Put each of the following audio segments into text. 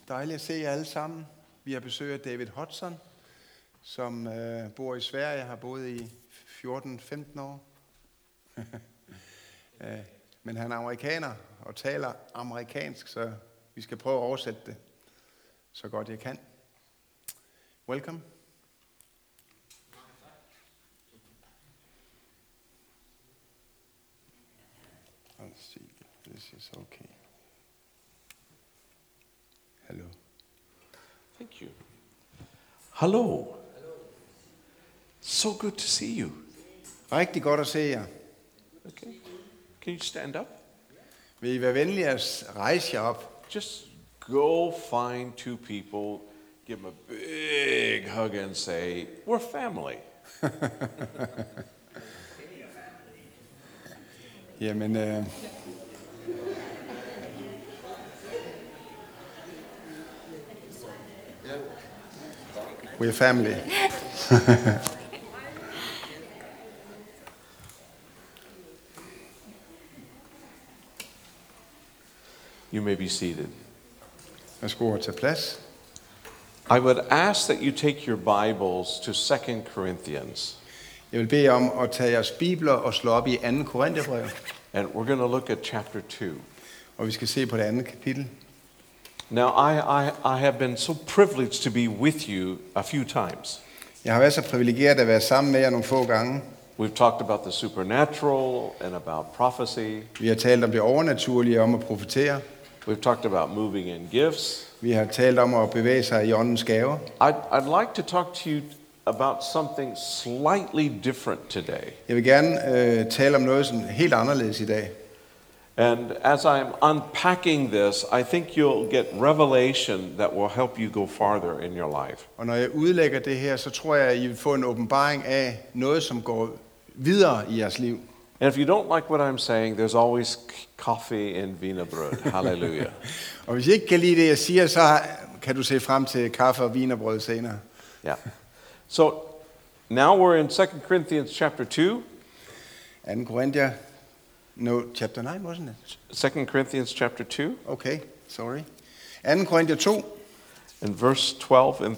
Dejligt at se jer alle sammen. Vi har besøg af David Hodson, som bor i Sverige, har boet i 14-15 år. Men han er amerikaner og taler amerikansk, så vi skal prøve at oversætte det så godt jeg kan. Welcome. Let's see. This is okay. Hello. Thank you. Hello. So good to see you. Rigtig godt at se jer. Okay. Can you stand up? Vil I være venlige at rejse jer op? Just go find two people, give them a big hug and say, we're family. Jamen, we're family. You may be seated. Værsgo at tage plads. I would ask that you take your Bibles to 2 Corinthians. Jeg vil bede om at tage jeres bibler og slå op i 2. Korintherbrev, And we're going to look at chapter 2. og vi skal se på det andet kapitel. Now, I have been so privileged to be with you a few times. Jeg har været så privilegeret at være sammen med jer nogle få gange. We've talked about the supernatural and about prophecy. Vi har talt om det overnaturlige, om at profetere. We've talked about moving in gifts. Vi har talt om at bevæge sig i åndens gaver. I'd like to talk to you about something slightly different today. Jeg vil gerne tale om noget sådan helt anderledes i dag. And as I'm unpacking this, I think you'll get revelation that will help you go farther in your life. Og når jeg udlægger det her, så tror jeg, at I vil få en åbenbaring af noget, som går videre i jeres liv. And if you don't like what I'm saying, there's always coffee and wienerbrød. Hallelujah. Og hvis I ikke kan lide det, jeg siger, så kan du se frem til kaffe og wienerbrød senere. Yeah. So now we're in 2 Corinthians chapter 2. 2. Korinther, no, chapter 9, wasn't it? 2 Corinthians chapter 2 Okay, sorry. 2. Korinther 2, and verse 12 and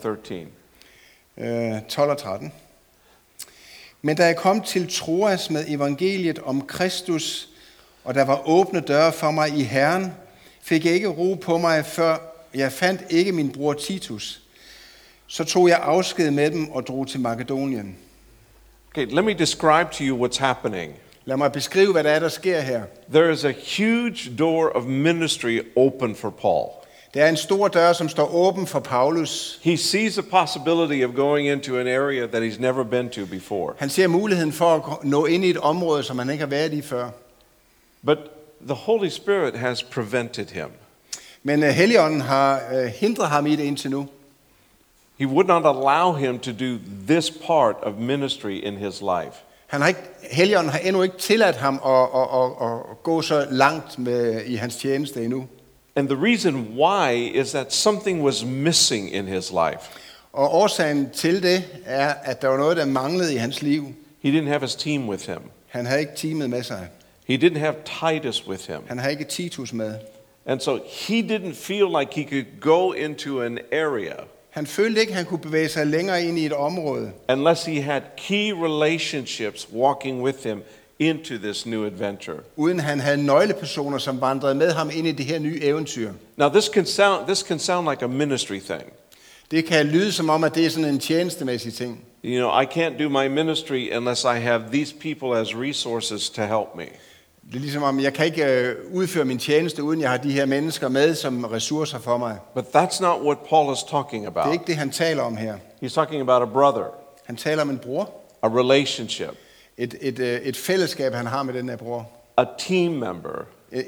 13. 12 og 13. Men da jeg kom til Troas med evangeliet om Kristus, og der var åbne døre for mig i Herren, fik jeg ikke ro på mig, før jeg fandt ikke min bror Titus. Så tog jeg afsked med dem og drog til Makedonien. Okay, let me describe to you what's happening. Lad mig beskrive, hvad der er, der sker her. There is a huge door of ministry open for Paul. Der er en stor dør, som står åben for Paulus. He sees a possibility of going into an area that he's never been to before. Han ser muligheden for at nå ind i et område, som han ikke har været i før. But the Holy Spirit has prevented him. Men Helligånden har hindret ham i det indtil nu. He would not allow him to do this part of ministry in his life. Helligånden har endnu ikke tilladt ham at gå så langt i hans tjeneste endnu. And the reason why is that something was missing in his life. Og årsagen til det er, at der var noget, der manglede i hans liv. He didn't have his team with him. Han havde ikke teamet med sig. He didn't have Titus with him. Han havde ikke Titus med. And so he didn't feel like he could go into an area Han følte ikke, at han kunne bevæge sig længere ind i et område, unless he had key relationships walking with him into this new adventure. uden han havde nøglepersoner, som vandrede med ham ind i det her nye eventyr. Now this can sound like a ministry thing. Det kan lyde som om, at det er sådan en tjenestemæssig ting. You know, I can't do my ministry unless I have these people as resources to help me. Det er ligesom om, jeg kan ikke udføre min tjeneste, uden jeg har de her mennesker med som ressourcer for mig. But that's not what Paul is talking Det er about. ikke det, han taler om her. He's talking about a brother, Han taler om en bror. a relationship, Et fællesskab, han har med den her bror. a team member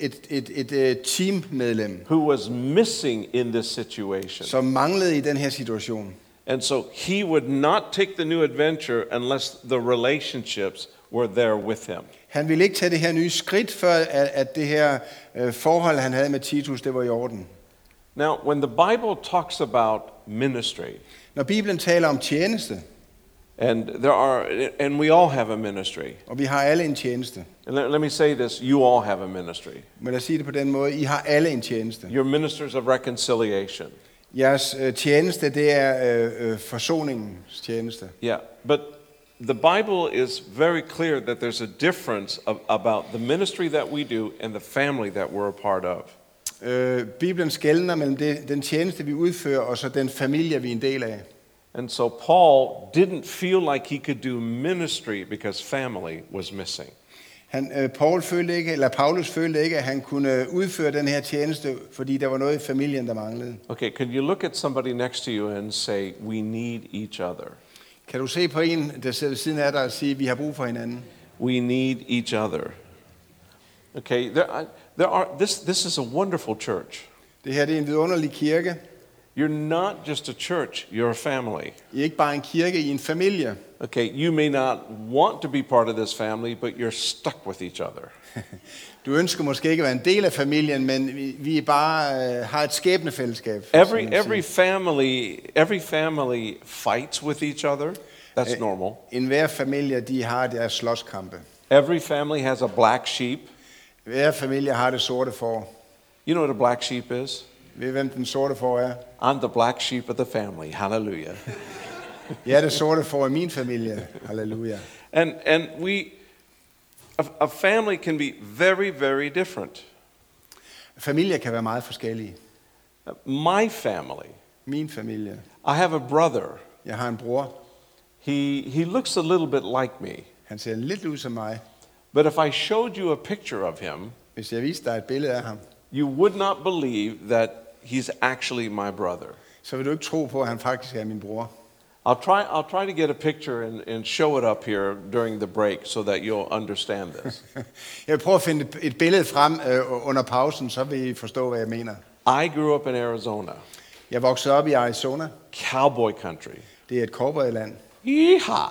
Et teammedlem, who was missing in this situation. som manglede i den her situation. And so he would not take the new adventure unless the relationships were there with him. Han ville ikke tage det her nye skridt, før at det her forhold, han havde med Titus, det var i orden. Now, when the Bible talks about ministry, Når Bibelen taler om tjeneste, and we all have a ministry. og vi har alle en tjeneste. And let me say this, you all have a ministry. Men lad os sige det på den måde, I har alle en tjeneste. You're ministers of reconciliation. Jeres tjeneste, det er forsoningens tjeneste. Yeah, but the Bible is very clear that there's a difference about the ministry that we do and the family that we're a part of. Bibelen skelner mellem den tjeneste, vi udfører, og så den familie, vi er en del af. And so Paul didn't feel like he could do ministry because family was missing. Paulus følte ikke, at han kunne udføre den her tjeneste, fordi der var noget i familien, der manglede. Okay, can you look at somebody next to you and say, we need each other? Kan du se på en, der sidder ved siden af dig og sige, at vi har brug for hinanden? We need each other. Okay, this is a wonderful church. Det her det er en vidunderlig kirke. You're not just a church, you're a family. I er ikke bare en kirke, I er en familie. Okay, you may not want to be part of this family, but you're stuck with each other. Du ønsker måske ikke at være en del af familien, men vi bare har et skæbnefællesskab. Every family fights with each other. That's normal. Hver familie, de har deres slåskampe. Every family has a black sheep. Hver familie har det sorte får. You know what a black sheep is? Ved hvem den sorte får er? I'm the black sheep of the family. Hallelujah. Jeg er det sorte får i min familie. Halleluja. And a family can be very, very different. Familier kan være meget forskellige. My family. Min familie. I have a brother. Jeg har en bror. He looks a little bit like me. Han ser lidt ud som mig. But if I showed you a picture of him, hvis jeg viste dig et billede af ham, you would not believe that he's actually my brother. Så vil du ikke tro på, at han faktisk er min bror. I'll try to get a picture and show it up here during the break so that you'll understand this. Jeg vil prøve at finde et billede frem under pausen, så vil I forstå, hvad jeg mener. I grew up in Arizona. Jeg voksede op i Arizona. Cowboy country. Det er et cowboyland. Yeehaw!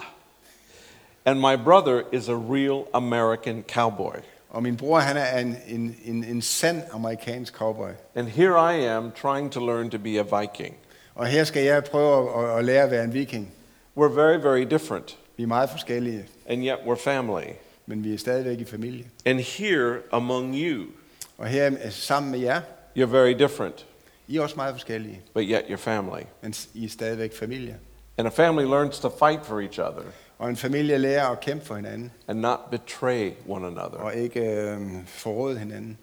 And my brother is a real American cowboy. Og min bror, han er en sand amerikansk cowboy. And here I am trying to learn to be a Viking. Og her skal jeg prøve at lære at være en viking. We're very, very different. Vi er meget forskellige. And yet we're family. Men vi er stadigvæk i familie. And here among you, og her sammen med jer, you're very different. I er også meget forskellige. But yet you're family. Men I er stadigvæk familie. And a family learns to fight for each other. Og en familie lærer at kæmpe for hinanden. And not betray one another. Og ikke forråde hinanden.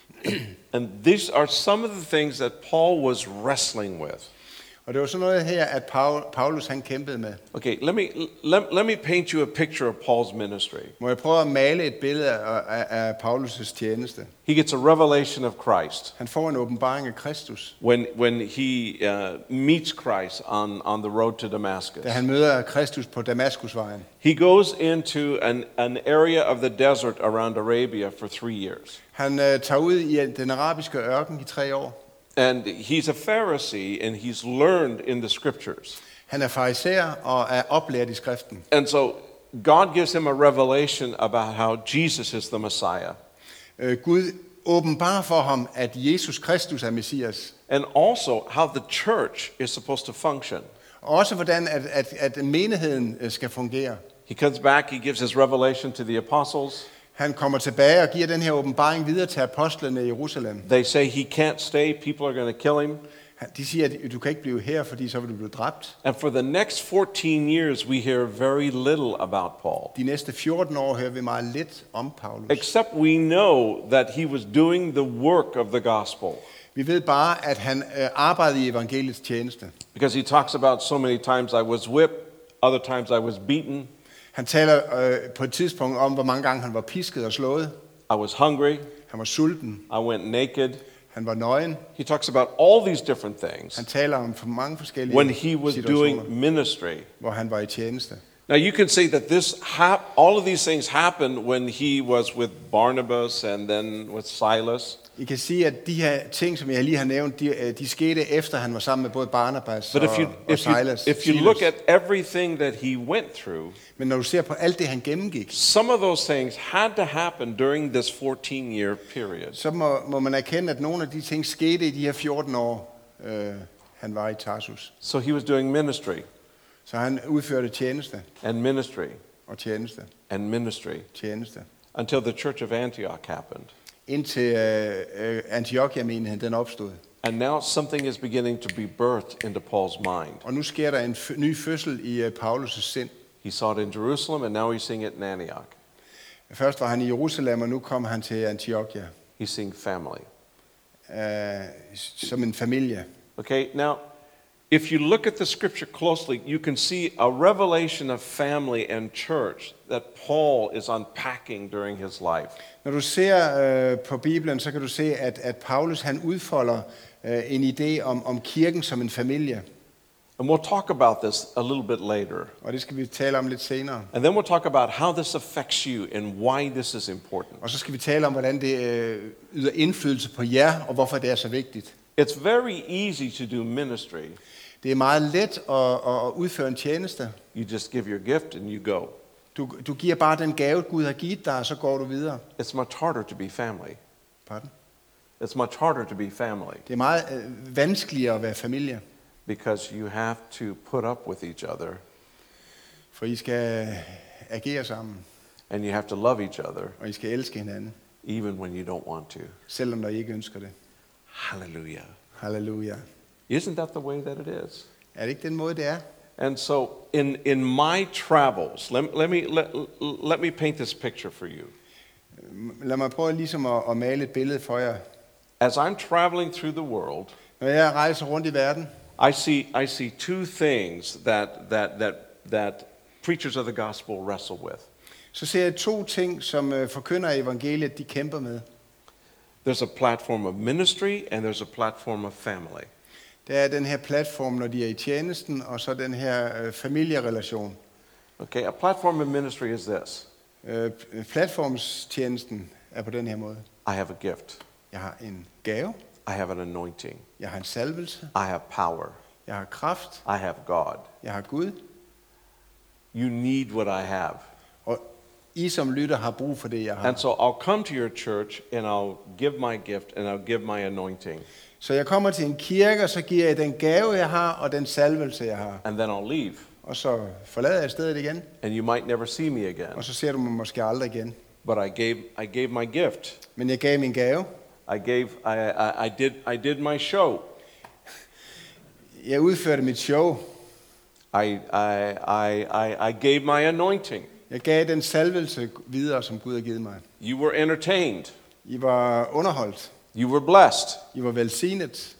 And these are some of the things that Paul was wrestling with. Og det var sådan noget her, at Paulus han kæmpede med. Okay, let me paint you a picture of Paul's ministry. Må jeg prøve at male et billede af Paulus' tjeneste? He gets a revelation of Christ. Han får en åbenbaring af Kristus. When he meets Christ on the road to Damascus. Da han møder Kristus på Damaskusvejen. He goes into an area of the desert around Arabia for 3 years. Han tager ud i den arabiske ørken i 3 år. And he's a Pharisee, and he's learned in the scriptures. Han er farisæer og er oplært i skriften. And so God gives him a revelation about how Jesus is the Messiah. Gud åbenbarer for ham, at Jesus Kristus er Messias. And also how the church is supposed to function. Og også hvordan at menigheden skal fungere. He comes back, he gives his revelation to the apostles. Han kommer tilbage og giver den her åbenbaring videre til apostlene i Jerusalem. They say he can't stay, people are going to kill him. De siger, at du kan ikke blive her, fordi så vil du blive dræbt. And for the next 14 years, we hear very little about Paul. De næste 14 år hører vi meget lidt om Paulus. Except we know that he was doing the work of the gospel. Vi ved bare, at han arbejdede i evangeliets tjeneste. Because he talks about so many times I was whipped, other times I was beaten. Han taler på et tidspunkt om, hvor mange gange han var pisket og slået. I was hungry. Han var sulten. I went naked. Han var nøgen. He talks about all these different things. Han taler om for mange forskellige when he was doing ministry. Hvor han var i tjeneste. Now you can see that all of these things happened when he was with Barnabas and then with Silas. I kan sige, at de her ting, som jeg lige har nævnt, de skete efter han var sammen med både Barnabas og Silas. If you look at everything that he went through, men når du ser på alt det han gennemgik, some of those things had to happen during this 14-year period. Så må man erkende, at nogle af de ting skete i de her 14 år, han var i Tarsus. So he was doing ministry. Så han udførte tjeneste. And ministry. Og tjeneste. And ministry. Tjeneste. Until the church of Antioch happened. indtil Antiochia-menigheden den opstod. And now something is beginning to be birthed into Paul's mind. Og nu sker der en ny fødsel i Paulus' sind. He saw it in Jerusalem, and now he's seeing it in Antioch. Først var han i Jerusalem, og nu kom han til Antiochia. He's seeing family. Som en familie. Okay, now, if you look at the scripture closely, you can see a revelation of family and church that Paul is unpacking during his life. Når du ser på Bibelen, så kan du se, at Paulus han udfolder en idé om kirken som en familie. And we'll talk about this a little bit later. Og det skal vi tale om lidt senere. And then we'll talk about how this affects you and why this is important. Og så skal vi tale om, hvordan det yder indflydelse på jer, og hvorfor det er så vigtigt. It's very easy to do ministry. Det er meget let at udføre en tjeneste. You just give your gift and you go. Du giver bare den gave, Gud har givet dig, og så går du videre. It's much harder to be family. Pardon? It's much harder to be family Det er meget vanskeligere at være familie, because you have to put up with each other for I skal agere sammen, and you have to love each other og I skal elske hinanden, even when you don't want to. selvom når I ikke ønsker det. Hallelujah. Halleluja. Isn't that the way that it is? Er det ikke den måde, det er? And so in my travels, let me paint this picture for you. Lad mig prøve ligesom at male et billede for jer. As I'm traveling through the world, Når jeg rejser rundt i verden, I see two things that preachers of the gospel wrestle with. så ser jeg to ting, som forkynder evangeliet, de kæmper med. There's a platform of ministry, and there's a platform of family. Der er den her platform, når de er i tjenesten, og så den her familierelation. Okay, a platform of ministry is this. Platformstjenesten er på den her måde. I have a gift. Jeg har en gave, I have an anointing. jeg har en salvelse, I have power. jeg har kraft, I have God. jeg har Gud, You need what I have. og I som lytter har brug for det, jeg har. And so I'll come to your church, and I'll give my gift, and I'll give my anointing, Så jeg kommer til en kirke, og så giver jeg den gave, jeg har, og den salvelse, jeg har. and then I'll leave. Og så forlader jeg stedet igen, And you might never see me again. og så ser du mig måske aldrig igen. But I gave my gift. Men jeg gav min gave. I did my show. Jeg udførte mit show. I gave my anointing. Jeg gav den salvelse videre, som Gud har givet mig. You were entertained. I var underholdt. You were blessed. I var velsignet.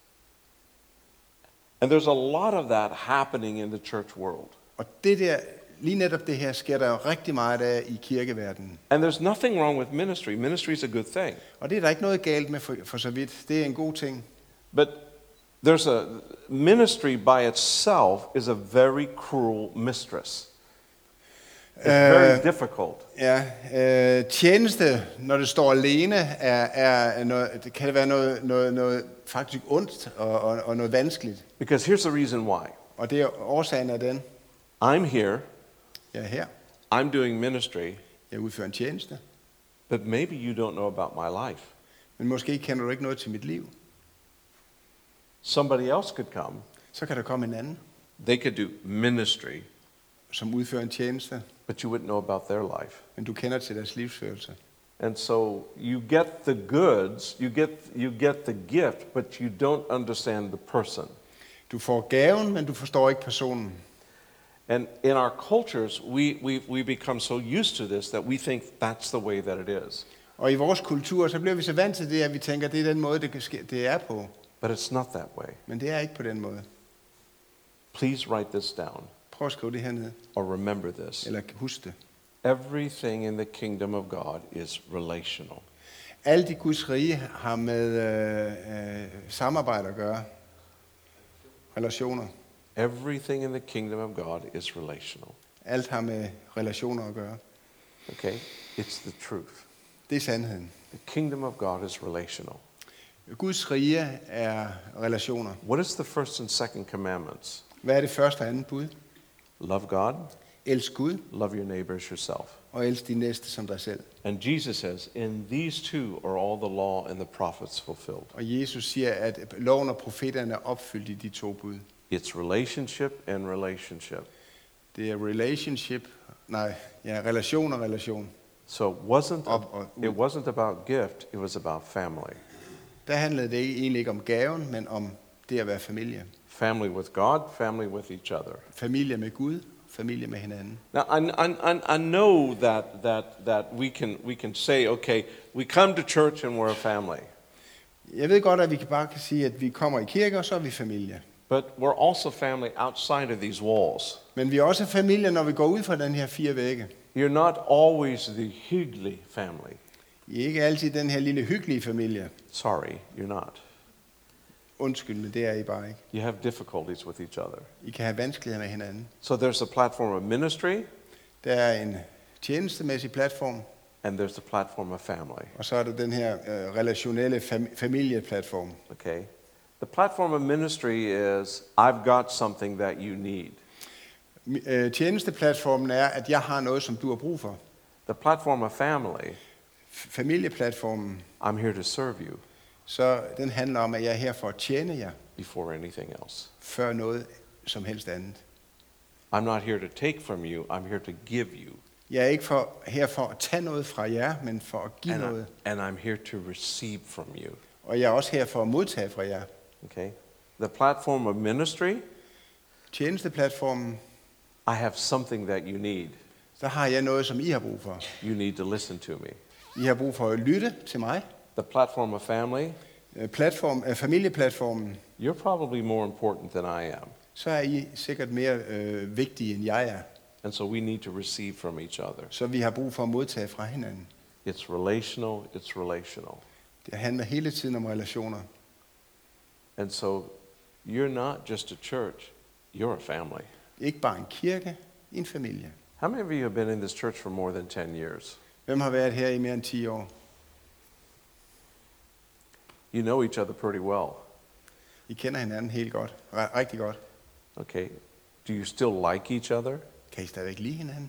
And there's a lot of that happening in the church world. Og det der, lige netop det her, sker der jo rigtig meget af i kirkeverdenen. And there's nothing wrong with ministry. Ministry is a good thing. Og det er der ikke noget galt med for så vidt. Det er en god ting. But there's a ministry by itself is a very cruel mistress. It's very difficult. Ja, tjeneste, når det står alene, er noget, det kan være noget faktisk ondt og noget vanskeligt. Because here's the reason why. Og det er årsagen af den. I'm here. Jeg er her. I'm doing ministry. Jeg udfører en tjeneste. But maybe you don't know about my life. Men måske kender du ikke noget til mit liv. Somebody else could come. Så kan der komme en anden, They could do ministry, som udfører en tjeneste. but you wouldn't know about their life. Men du kender til deres livsførelse. And so you get the goods, you get the gift, but you don't understand the person. Du får gaven, men du forstår ikke personen. And in our cultures, we become so used to this that we think that's the way that it is. Og i vores kultur, så bliver vi så vant til det, at vi tænker, det er den måde, det er på. But it's not that way. Men det er ikke på den måde. Please write this down Prøv at skrive det her ned, or remember this. eller husk det. Everything in the kingdom of God is relational. Alt i Guds rige har med samarbejde at gøre. Relationer. Everything in the kingdom of God is relational. Alt har med relationer at gøre. Okay? It's the truth. Det er sandheden. The kingdom of God is relational. Guds rige er relationer. What is the first and second commandments? Hvad er det første og andet bud? Love God, Elsk Gud, love your neighbor as yourself. og elsk din næste som dig selv. And Jesus says, in these two are all the law and the prophets fulfilled. Og Jesus siger, at loven og profeterne er opfyldt i de to bud. It's relationship and relationship. Det er relation og relation. So it wasn't about gift, it was about family. Der handlede det egentlig ikke om gaven, men om det at være familie. Family with God, family with each other. Familie med Gud, familie med hinanden. Now, I know that we can say, okay, we come to church and we're a family. Jeg ved godt, at vi bare kan sige, at vi kommer i kirke, og så er vi familie. But we're also family outside of these walls. Men vi er også familie, når vi går ud fra den her 4 vægge. You're not always the hyggelig family. I er ikke altid den her lille hyggelige familie. Sorry, you're not. Undskyld, men det er I bare ikke. You have difficulties with each other. I kan have vanskeligheder med hinanden. So there's a platform of ministry, Der er en tjenestemæssig platform, and there's the platform of family. og så er der den her relationelle familieplatform. Okay? The platform of ministry is, I've got something that you need. Tjenesteplatformen er, at jeg har noget, som du har brug for. The platform of family, Familieplatformen, I'm here to serve you så den handler om, at jeg er her for at tjene jer, before anything else. før noget som helst andet. I'm not here to take from you, I'm here to give you. Jeg er ikke her for at tage noget fra jer, men for at give noget. And I'm here to receive from you. Og jeg er også her for at modtage fra jer. Okay? The platform of ministry, Tjenesteplatformen, I have something that you need. der har jeg noget, som I har brug for. You need to listen to me. I har brug for at lytte til mig. The platform of family, Familieplatformen, you're probably more important than I am. så er I sikkert mere vigtige, end jeg er. And so we need to receive from each other. Så vi har brug for at modtage fra hinanden. It's relational, it's relational. Det handler hele tiden om relationer. And so you're not just a church, you're a family. Ikke bare en kirke, en familie. How many of you have been in this church for more than 10 years? Hvem har været her i mere end 10 år? You know each other pretty well. I kender hinanden helt godt. Rigtig godt. Okay. Do you still like each other? Kan I stadigvæk lide hinanden?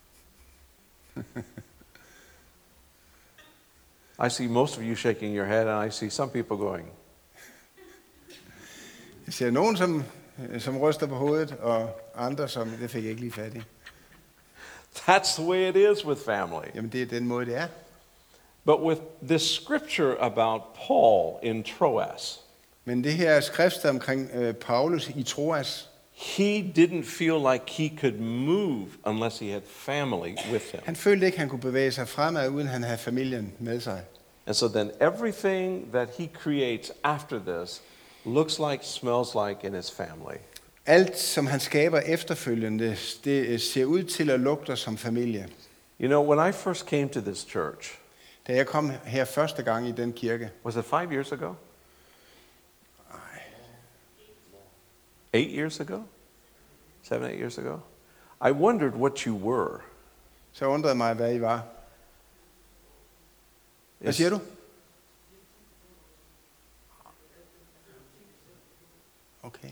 I see most of you shaking your head, and I see some people going, Jeg ser nogen, som ryster på hovedet, og andre, som det fik jeg ikke lige fat i. that's the way it is with family. Jamen, det er den måde, det er. But with this scripture about Paul in Troas, Men det her skrift omkring Paulus i Troas, he didn't feel like he could move unless he had family with him. han følte ikke, han kunne bevæge sig fremad, uden han havde familien med sig. And so then everything that he creates after this looks like, smells like in his family. Alt, som han skaber efterfølgende, det ser ud til at lugte som familie. You know, when I first came to this church, Da jeg kom her første gang i den kirke, was it 5 years ago? ej, 8 years ago? 7, 8 years ago? I wondered what you were. så undrede jeg mig, hvad I var. Hvad siger du? Okay.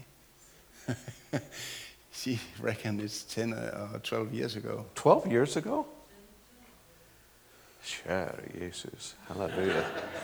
She reckon it's 10 or 12 years ago. 12 years ago? Kære Jesus. Halleluja.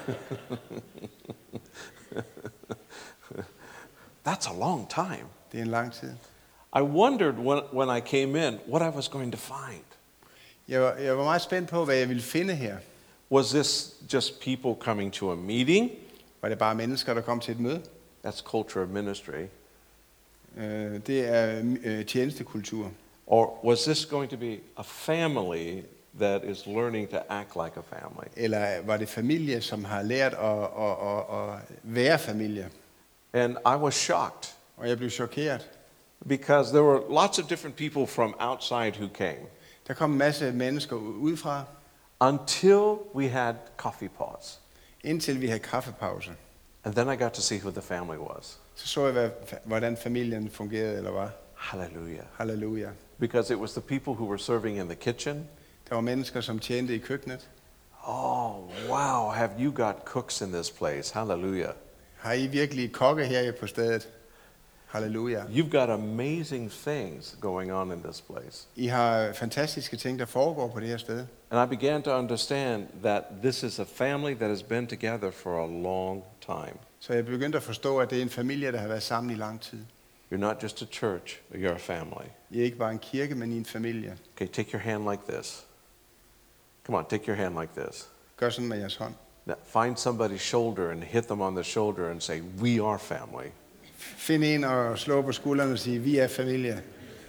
That's a long time. Det er en lang tid. I wondered when I came in what I was going to find. Jeg var meget spændt på, hvad jeg ville finde her. Was this just people coming to a meeting? Var det bare mennesker, der kom til et møde? That's culture of ministry. Det er tjenestekultur. Or was this going to be a family that is learning to act like a family? Eller var det familie, som har lært at være familie? And I was shocked Og jeg blev chokeret. because there were lots of different people from outside who came Der kom en masse mennesker udefra, until we had coffee pots. indtil vi havde kaffepause. And then I got to see who the family was. Så så jeg, hvordan familien fungerede eller var. Hallelujah. Halleluja. Because it was the people who were serving in the kitchen. Der var mennesker, som tjente i køkkenet. Oh, wow, have you got cooks in this place? Hallelujah. Har I virkelig kokke her på stedet? Halleluja. You've got amazing things going on in this place. I har fantastiske ting, der foregår på det her sted. And I began to understand that this is a family that has been together for a long time. Så jeg begyndte at forstå, at det er en familie, der har været sammen i lang tid. You're not just a church, you're a family. I er ikke bare en kirke, men I er en familie. Okay, take your hand like this. Come on, take your hand like this. Gør sådan med jeres hånd. Now, find somebody's shoulder and hit them on the shoulder and say, we are family. Find en og slå på skulderen og sige, vi er familie.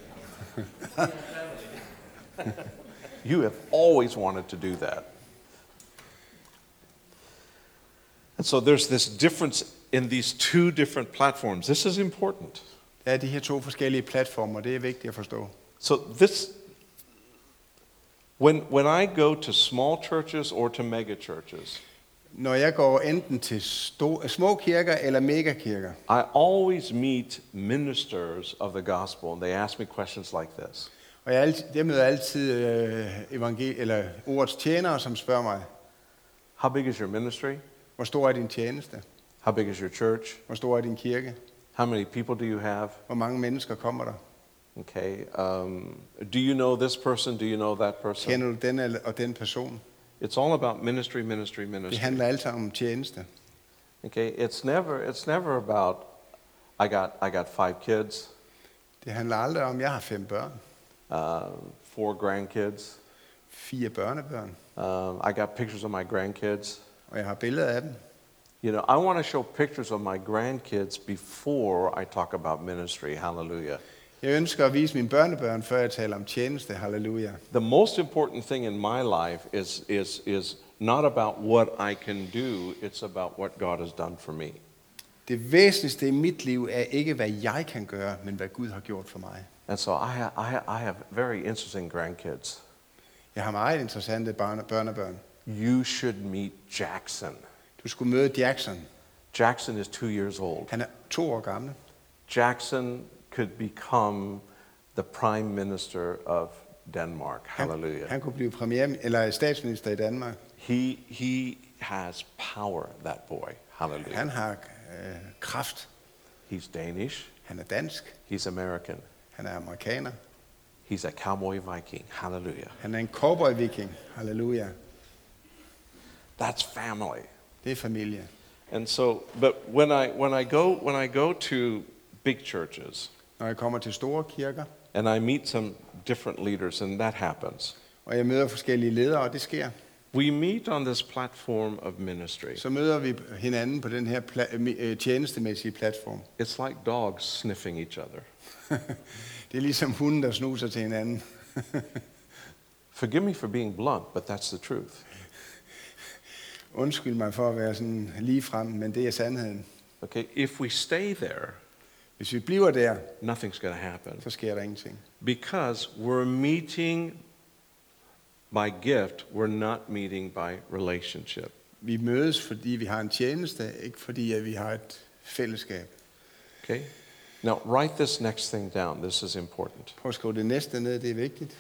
You have always wanted to do that. And so there's this difference in these two different platforms. This is important. Der er de her to forskellige platformer, det er vigtigt at forstå. So this, when I go to small churches or to mega churches, Når jeg går enten til små kirker eller megakirker, I always meet ministers of the gospel, and they ask me questions like this. og jeg møder altid eller ordets tjenere, som spørger mig, How big is your ministry? hvor stor er din tjeneste? How big is your church? Hvor stor er din kirke? How many people do you have? Hvor mange mennesker kommer der? Okay. Do you know this person? Do you know that person? Kender du den og den person? It's all about ministry, ministry, Det ministry. handler alt sammen om tjeneste. Okay. It's never about I got 5 kids, Det handler aldrig om, jeg har 5 børn, 4 grandkids. 4 børnebørn, I got pictures of my grandkids. og jeg har billeder af dem. You know, I want to show pictures of my grandkids before I talk about ministry. Hallelujah. Jeg ønsker at vise mine børnebørn, før jeg taler om tjeneste. Halleluja. The most important thing in my life is not about what I can do, it's about what God has done for me. Det væsentligste i mit liv er ikke, hvad jeg kan gøre, men hvad Gud har gjort for mig. And so I have very interesting grandkids. Jeg har meget interessante børnebørn. You should meet Jackson. Du skulle møde Jackson. Jackson is 2 years old. Han er 2 år gammel. Jackson could become the prime minister of Denmark. Hallelujah. Han kunne blive statsminister i Danmark. He has power, that boy. Hallelujah. Han har kraft. He's Danish. Han er dansk. He's American. Han er amerikaner. He's a cowboy Viking. Hallelujah. Han er en cowboy-viking. Halleluja. That's family. Det er familie. And so, but when I go to big churches Når jeg kommer til store kirker, and I meet some different leaders, and that happens, og jeg møder forskellige ledere, og det sker, we meet on this platform of ministry. så møder vi hinanden på den her tjenestemæssige platform. It's like dogs sniffing each other. Det er ligesom hunden, der snuser til hinanden. Forgive me for being blunt, but that's the truth. Undskyld mig for at være sådan lige frem, men det er sandheden. Okay, if we stay there, Hvis vi bliver der, nothing's going to happen. så sker der ingenting. Because we're meeting by gift, we're not meeting by relationship. Vi mødes, fordi vi har en tjeneste, ikke fordi at vi har et fællesskab. Okay? Now, write this next thing down. This is important. Prøv at skrive det næste ned, det er vigtigt.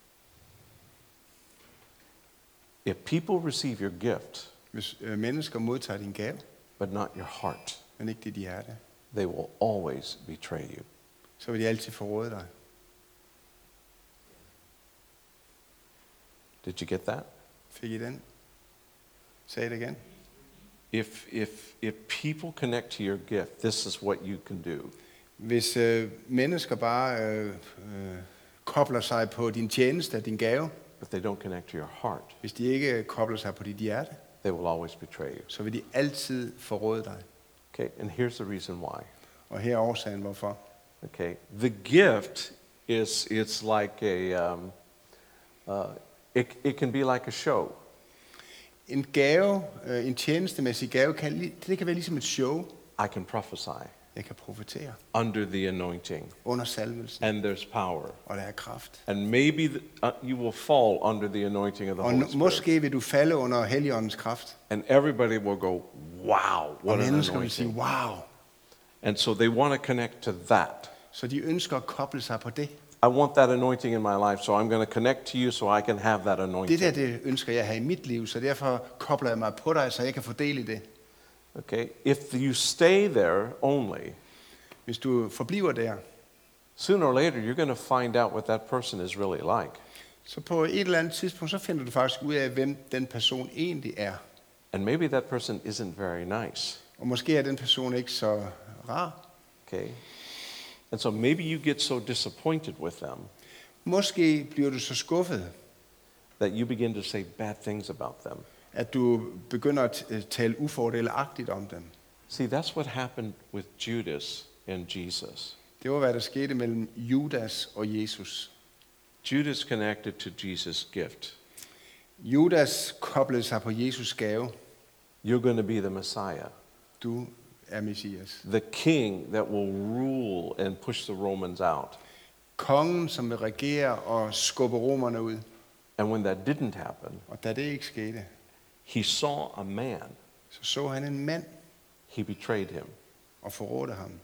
If people receive your gift, Hvis mennesker modtager din gave, but not your heart, men ikke dit hjerte, they will always betray you. så vil de altid forråde dig. Did you get that? Fik I den? Say it again. If people connect to your gift, this is what you can do. Hvis mennesker bare kobler sig på din tjeneste, din gave, If they don't connect to your heart, hvis de ikke kobler sig på dit hjerte, they will always betray you. så vil de altid forråde dig. Okay, and here's the reason why. Og her er årsagen, hvorfor. Okay, the gift it's like it can be like a show. En gave, en tjenestemæssig gave, det kan være ligesom et show. I can prophesy Jeg kan profetere under the anointing, under salvelsen, and there's power. og der er kraft. And maybe you will fall under the anointing of the Og Holy Spirit. måske vil du falde under Helligåndens kraft. And everybody will go, wow, Og what an mennesker vil sige, anointing. wow. And so they want to connect to that. Så de ønsker at koble sig på det. I want that anointing in my life, so I'm going to connect to you so I can have that anointing. Det ønsker jeg at have i mit liv, så derfor kobler jeg mig på dig, så jeg kan få del i det. Okay? If you stay there only, Hvis du forbliver der, sooner or later you're going to find out what that person is really like. så på et eller andet tidspunkt, så finder du faktisk ud af, hvem den person egentlig er. And maybe that person isn't very nice. Og måske er den person ikke så rar. Okay? And so maybe you get so disappointed with them. Måske bliver du så skuffet. that you begin to say bad things about them. At du begynder at tale ufordelagtigt om dem. See, that's what happened with Judas and Jesus. Det var, hvad der skete mellem Judas og Jesus. Judas connected to Jesus' gift. Judas koblede sig på Jesus gave. You're going to be the Messiah, Du er Messias. the king that will rule and push the Romans out. Kongen, som vil regere og skubbe romerne ud. And when that didn't happen, Og da det ikke skete, he saw a man. så han en mand He betrayed him. og forrådte ham.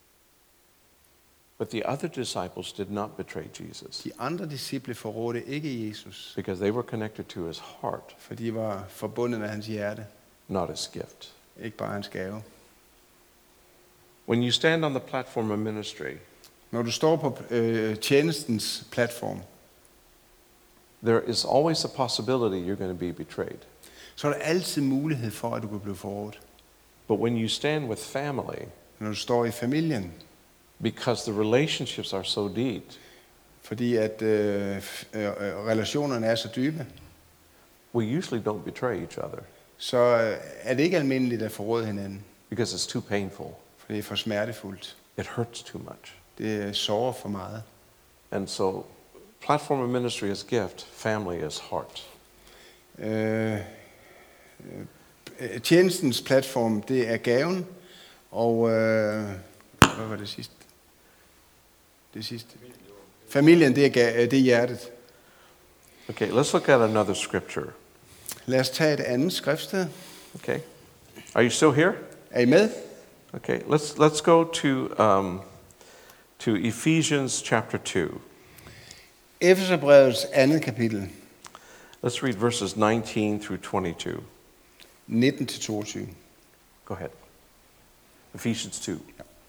But the other disciples did not betray Jesus De andre disciple forrådte ikke Jesus, because they were connected to his heart, for de var forbundet med hans hjerte, not his gift. ikke bare hans gave. When you stand on the platform of ministry, Når du står på tjenestens platform, there is always a possibility you're going to be betrayed. så er der altid mulighed for, at du kan blive forrådt. But when you stand with family, Når du står i familien, because the relationships are so deep, fordi at relationerne er så dybe, we usually don't betray each other så er det ikke almindeligt at forråde hinanden, because it's too painful. for det er for smertefuldt. It hurts too much. Det sårer for meget. And so, platform of ministry is gift, family is heart. Tjenestens platform, det er gaven, og hvad var det sidste? Det sidste. Familien, det er hjertet. Okay, let's look at another scripture. Lad os tage et andet skriftsted. Okay, are you still here? Er I med? Okay, let's go to Ephesians chapter 2. Efeserbrevets andet kapitel, Let's read verses 19 through 22. 19-22. Go ahead. Ephesians 2.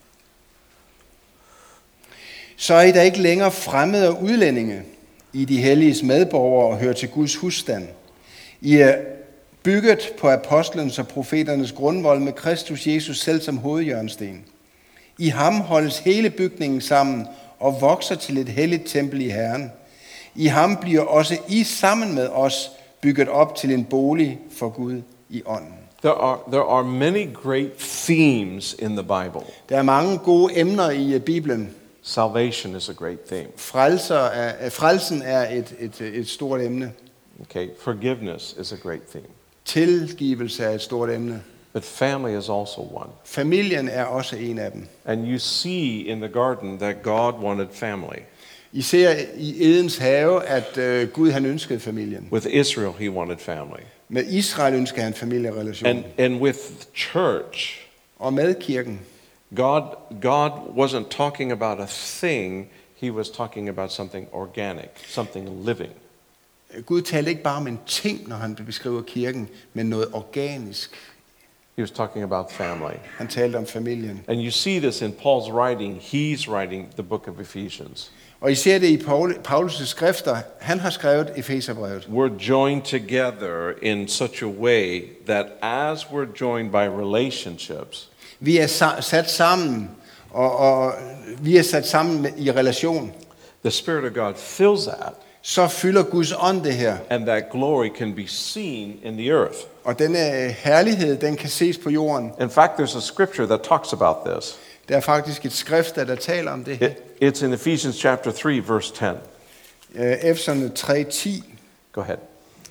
Så er I da ikke længere fremmede og udlændinge, I de helliges medborgere og hører til Guds husstand. I er bygget på apostlenes og profeternes grundvold med Kristus Jesus selv som hovedhjørnesten. I ham holdes hele bygningen sammen og vokser til et helligt tempel i Herren. I ham bliver også I sammen med os bygget op til en bolig for Gud i ånden. There are many great themes in the Bible. Der er mange gode emner i Bibelen. Salvation is a great theme. Frelsen er et stort emne. Okay, forgiveness is a great theme. Tilgivelse er et stort emne. But family is also one. Familien er også en af dem. And you see in the garden that God wanted family. I ser i Edens have, at Gud han ønskede familien. With Israel, he wanted family. Med Israel ønskede han familierelation. And with church, Og med kirken. God wasn't talking about a thing, he was talking about something organic, something living. Gud talte ikke bare om en ting, når han beskriver kirken, men noget organisk. He was talking about family. Han talte om familien. And you see this in Paul's writing. He's writing the book of Ephesians. Og I ser det i Paulus' skrifter. Han har skrevet Efeserbrevet. We're joined together in such a way that as we're joined by relationships, Vi er sat sammen, og vi er sat sammen i relation. the Spirit of God fills that, Så fylder Guds ånd det her. and that glory can be seen in the earth. Og denne herlighed, den kan ses på jorden. In fact, there's a scripture that talks about this. Der er faktisk et skrift, der taler om det her. It's in Ephesians chapter 3, verse 10. Efeserne 3:10. Go ahead.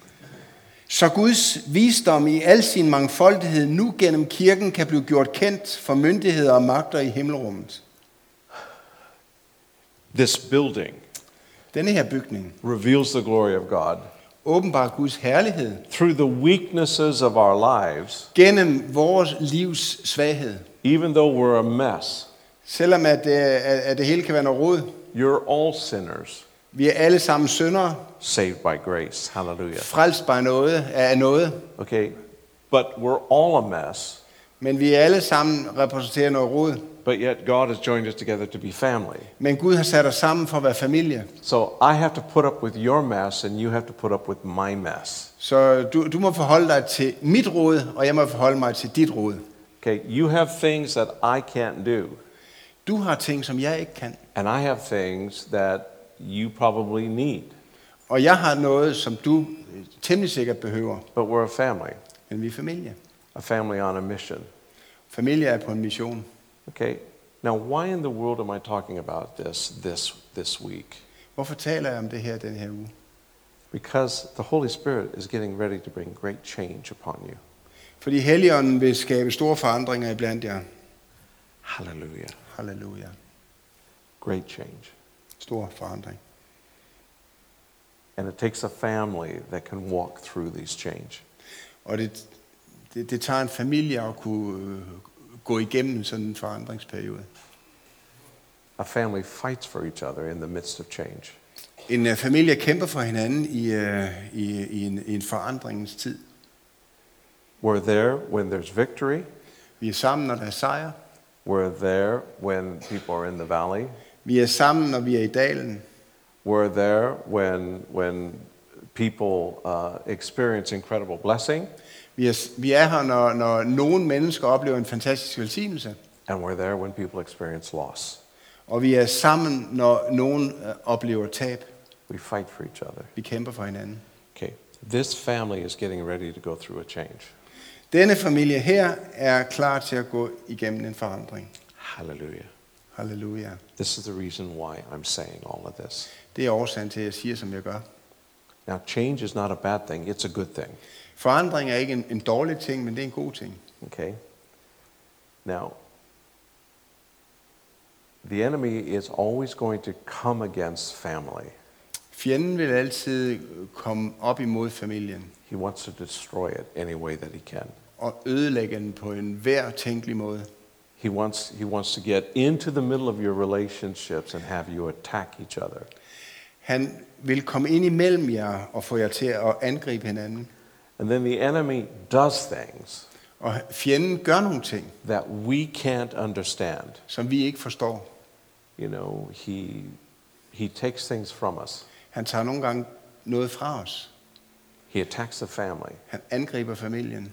Så Guds visdom i al sin mangfoldighed nu gennem kirken kan blive gjort kendt for myndigheder og magter i himmelrummet. This building Denne her bygning reveals the glory of God. åbenbart Guds herlighed Through the weaknesses of our lives, gennem vores livs svaghed. even though we're a mess, Selvom at det hele kan være noget rod. you're all sinners, Vi er alle sammen syndere, saved by grace. Hallelujah. frelst af noget. Okay, but we're all a mess, Men vi er alle sammen repræsenterer noget rod. but yet God has joined us together to be family. Men Gud har sat os sammen for at være familie. So I have to put up with your mess, and you have to put up with my mess. Så du må forholde dig til mit rod, og jeg må forholde mig til dit rod. Okay, you have things that I can't do, Du har ting, som jeg ikke kan. and I have things that you probably need. Og jeg har noget, som du temmelig sikkert behøver, but we're a family. men vi er familie. A family on a mission. Familie er på en mission. Okay, now why in the world am I talking about this week? Hvorfor taler jeg om det her den her uge? Because the Holy Spirit is getting ready to bring great change upon you. Fordi Helligånden vil skabe store forandringer iblandt jer. Hallelujah. Halleluja. Great change. Stor forandring. And it takes a family that can walk through these change. Og det tager en familie at kunne gå igennem sådan en forandringsperiode. A family fights for each other in the midst of change. En familie kæmper for hinanden i en forandringens tid. We're there when there's victory. Vi er sammen, når der er sejr. We're there when people are in the valley. Vi er sammen, når vi er i dalen. We're there when people experience incredible blessing. Vi er her, når nogle mennesker oplever en fantastisk velsignelse. And we're there when people experience loss. Og vi er sammen, når nogen oplever tab. We fight for each other. Vi kæmper for hinanden. Okay, this family is getting ready to go through a change. Denne familie her er klar til at gå igennem en forandring. Hallelujah. Halleluja. This is the reason why I'm saying all of this. Det er årsagen til, at jeg siger, som jeg gør. Now, change is not a bad thing, it's a good thing. Forandring er ikke en dårlig ting, men det er en god ting. Okay? Now, the enemy is always going to come against family. Fjenden vil altid komme op imod familien He wants to destroy it any way that he can. og ødelægge den på en hver tænkelig måde. He wants to get into the middle of your relationships and have you attack each other. Han vil komme ind imellem jer og få jer til at angribe hinanden. And then the enemy does things Og fjenden gør nogle ting, that we can't understand. som vi ikke forstår. You know, he takes things from us. Han tager nogle gange noget fra os. He attacks the family. Han angriber familien.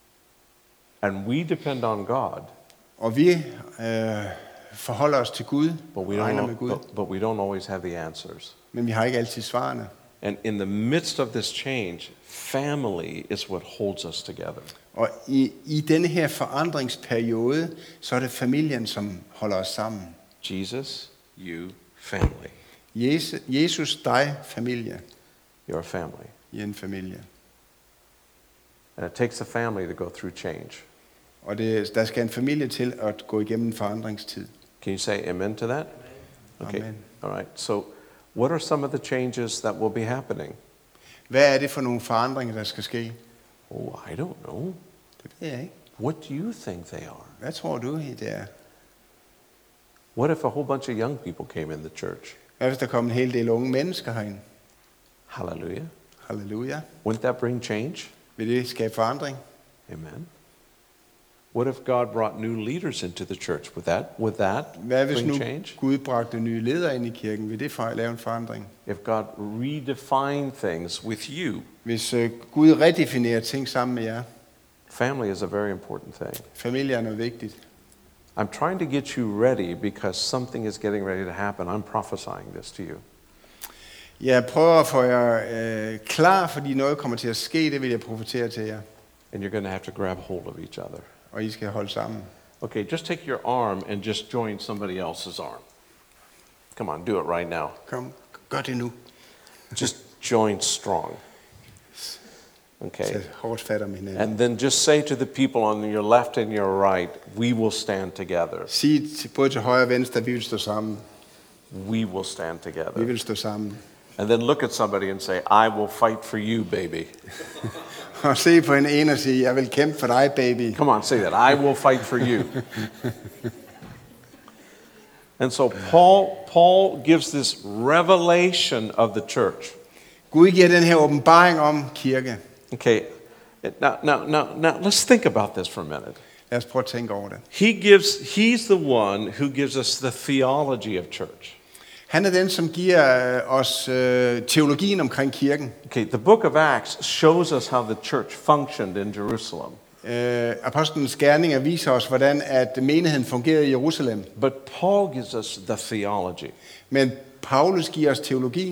And we depend on God, Og vi forholder os til Gud, but regner med Gud, but we don't always have the answers. men vi har ikke altid svarene. And in the midst of this change, family is what holds us together. Og i denne her forandringsperiode, så er det familien, som holder os sammen. Jesus, you, family. Jesus, dig, familie. You're a family. I en familie. And it takes a family to go through change. Og der skal en familie til at gå igennem en forandringstid. Can you say amen to that? Okay. Amen. All right. So, what are some of the changes that will be happening? Hvad er det for nogle forandringer, der skal ske? Oh, I don't know. Det ved jeg ikke. What do you think they are? Hvad tror du, det er? What if a whole bunch of young people came in the church? Hvad hvis der kom en hel del unge mennesker herind? Hallelujah. Halleluja. Wouldn't that bring change? Vil det skabe forandring? Amen. What if God brought new leaders into the church? Would that Hvad hvis bring nu change? Gud bragte nye ledere ind i kirken? Vil det lave en forandring? If God redefined things with you, Hvis Gud redefinerer ting sammen med jer? family is a very important thing. Familie er noget vigtigt. I'm trying to get you ready because something is getting ready to happen. I'm prophesying this to you. Jeg prøver at få jer klar, fordi noget kommer til at ske. Det vil jeg profetere til jer. And you're going to have to grab hold of each other. Og I skal holde sammen. Okay, just take your arm and just join somebody else's arm. Come on, do it right now. Kom, gør det nu. Just join strong. Okay. Sæt hårdt fat om hinanden. And then just say to the people on your left and your right, we will stand together. Sig både til højre og venstre, vi vil stå sammen. We will stand Vi together. vil stå sammen. And then look at somebody and say, I will fight for you, baby. Og se på en og sige, jeg vil kæmpe for dig, baby. Come on, say that. I will fight for you. And so Paul gives this revelation of the church. Gud giver den her åbenbaring om kirke. Okay, now let's think about this for a minute. Lad os prøve at tænke over det. He's the one who gives us the theology of church. Han er den, som giver os teologien omkring kirken. Okay, the book of Acts shows us how the church functioned in Jerusalem. Apostlenes gerninger viser os, hvordan at menigheden fungerede i Jerusalem. But Paul gives us the theology. Men Paulus giver os teologien.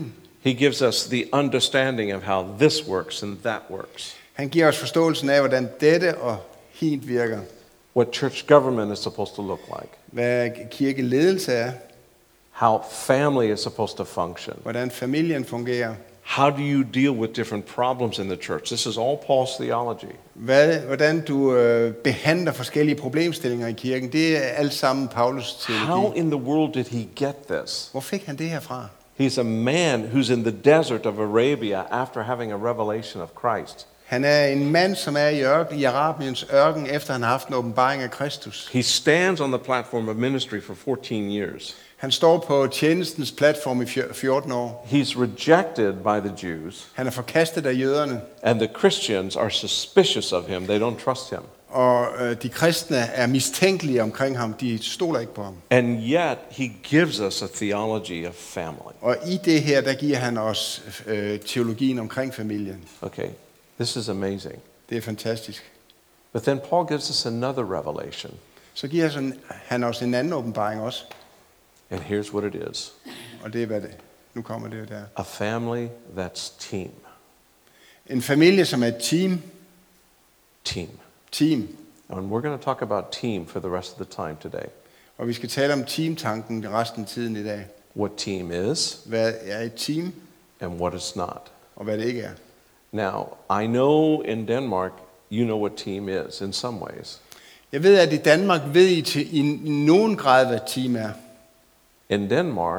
He gives us the understanding of how this works and that works. Han giver os forståelsen af, hvordan dette og hint virker. What church government is supposed to look like. Hvad kirkeledelse er. How family is supposed to function. Hvordan familien fungerer. How do you deal with different problems in the church? This is all Paul's theology. Hvordan du behandler forskellige problemstillinger i kirken, det er alt sammen Paulus How teologi. in the world did he get this? Hvor fik han det her fra? He's a man who's in the desert of Arabia after having a revelation of Christ. Han er en mand, som er i Arabiens ørken, efter han har haft en åbenbaring af Kristus. He stands on the platform of ministry for 14 years. Han står på tjenestens platform i 14 år. He's rejected by the Jews, Han er forkastet af jøderne, and the Christians are suspicious of him. They don't trust him. og de kristne er mistænkelige omkring ham. De stoler ikke på ham. And yet, he gives us a theology of family. Og i det her, der giver han os teologien omkring familien. Okay, this is amazing. Det er fantastisk. But then Paul gives us another revelation. Så giver han os en anden åbenbaring også. And here's what it is. Og det er hvad det. Nu kommer det jo der. A family that's team. En familie, som er et team. Team. Team. And we're going to talk about team for the rest of the time today. Og vi skal tale om teamtanken resten af tiden i dag. What team is Hvad er et team, and what it's not. og hvad det ikke er. Now, I know in Denmark, you know what team is in some ways. Jeg ved, at i Danmark ved I i nogen grad, hvad team er. In Denmark,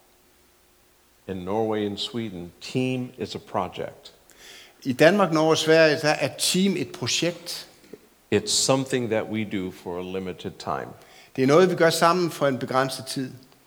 in Norway and Sweden, team is a project. I Danmark, Norge og Sverige, der er team et projekt. It's something that we do for a limited time. Det er noget, vi gør sammen for en begrænset tid.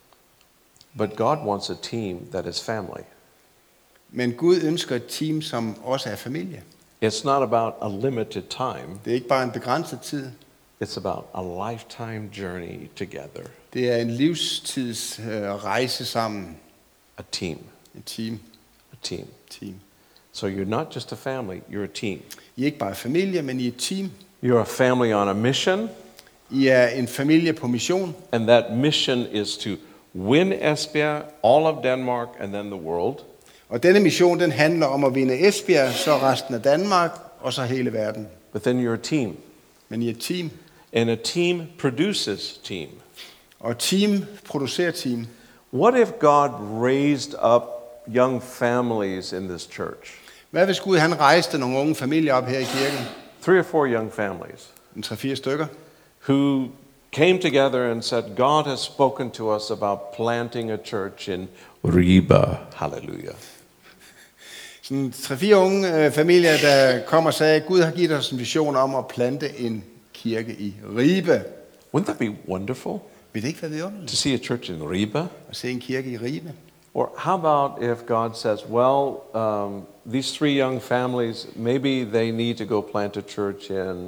But God wants a team that is family. Men Gud ønsker et team, som også er familie. It's not about a limited time. Det er ikke bare en begrænset tid. It's about a lifetime journey together. Det er en livstids rejse sammen. A team. Et team. A team. Team. So you're not just a family, you're a team. I er ikke bare familie, men I er et team. You're a family on a mission, I er en familie på mission. and that mission is to win Esbjerg, all of Denmark, and then the world. Og denne mission, den handler om at vinde Esbjerg, så resten af Danmark, og så hele verden. But then you're a team. Men I er et team. And a team produces team. Og team producerer team. What if God raised up young families in this church? Hvad hvis Gud han rejste nogle unge familier op her i kirken? 3 or 4 young families En 3-4 stykker. who came together and said, God has spoken to us about planting a church in Ribe. Hallelujah. Sådan 3-4 unge familier, der kom og sagde, Gud har givet os en vision om at plante en kirke i Ribe. Wouldn't that be wonderful Vil det ikke være vidunderligt to see a church in Ribe? at se en kirke i Ribe? Or how about if God says, well, these 3 young families, maybe they need to go plant a church in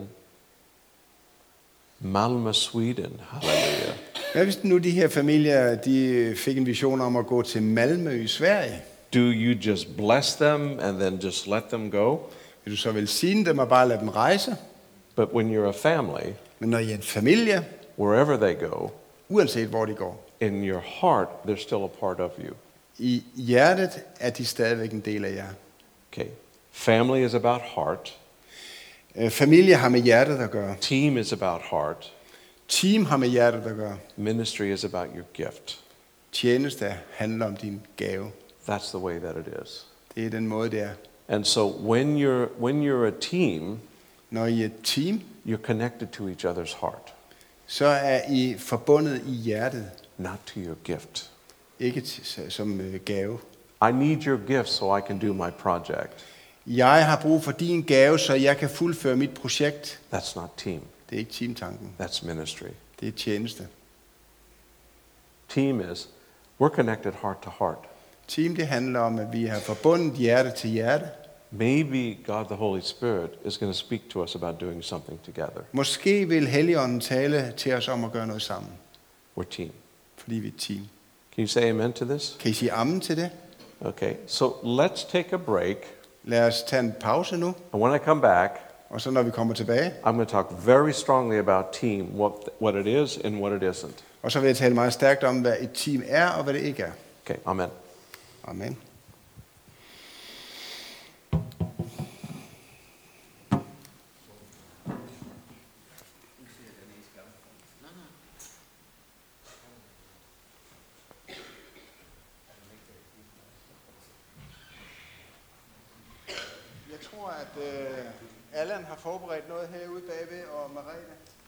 Malmö, Sweden. Hallelujah. Hvad hvis nu de her familier, de fik en vision om at gå til Malmø i Sverige? Do you just bless them and then just let them go? Vil du så velsigne dem og bare lade dem rejse? But when you're a family, Men når I er en familie, wherever they go, uanset hvor de går, in your heart, they're still a part of you. i hjertet er de stadigvæk en del af jer. Okay. Family is about heart. Familie har med hjertet at gøre. Team is about heart. Team har med hjertet at gøre. Ministry is about your gift. Tjeneste handler om din gave. That's the way that it is. Det er den måde, det er. And so when you're a team, Når I er et team, you're connected to each other's heart, så er I forbundet i hjertet, not to your gift. ikke som gave. I need your gift so I can do my project. Jeg har brug for din gave, så jeg kan fuldføre mit projekt. That's not team. Det er ikke teamtanken. That's ministry. Det er tjeneste. Team is we're connected heart to heart. Team, det handler om, at vi har forbundet hjerte til hjerte. Maybe God the Holy Spirit is going to speak to us about doing something together. Måske vil Helligånden tale til os om at gøre noget sammen, We're team. fordi vi er et team. Can you say amen to this? Kan I sige amen til det? Okay, so let's take a break. Lad os tage en pause nu, And when I come back, og så når vi kommer tilbage, I'm going to talk very strongly about team, what it is and what it isn't. og så vil jeg tale meget stærkt om, hvad et team er og hvad det ikke er. Okay, amen. Amen. tror, at Allan har forberedt noget herude bagved, og Merete.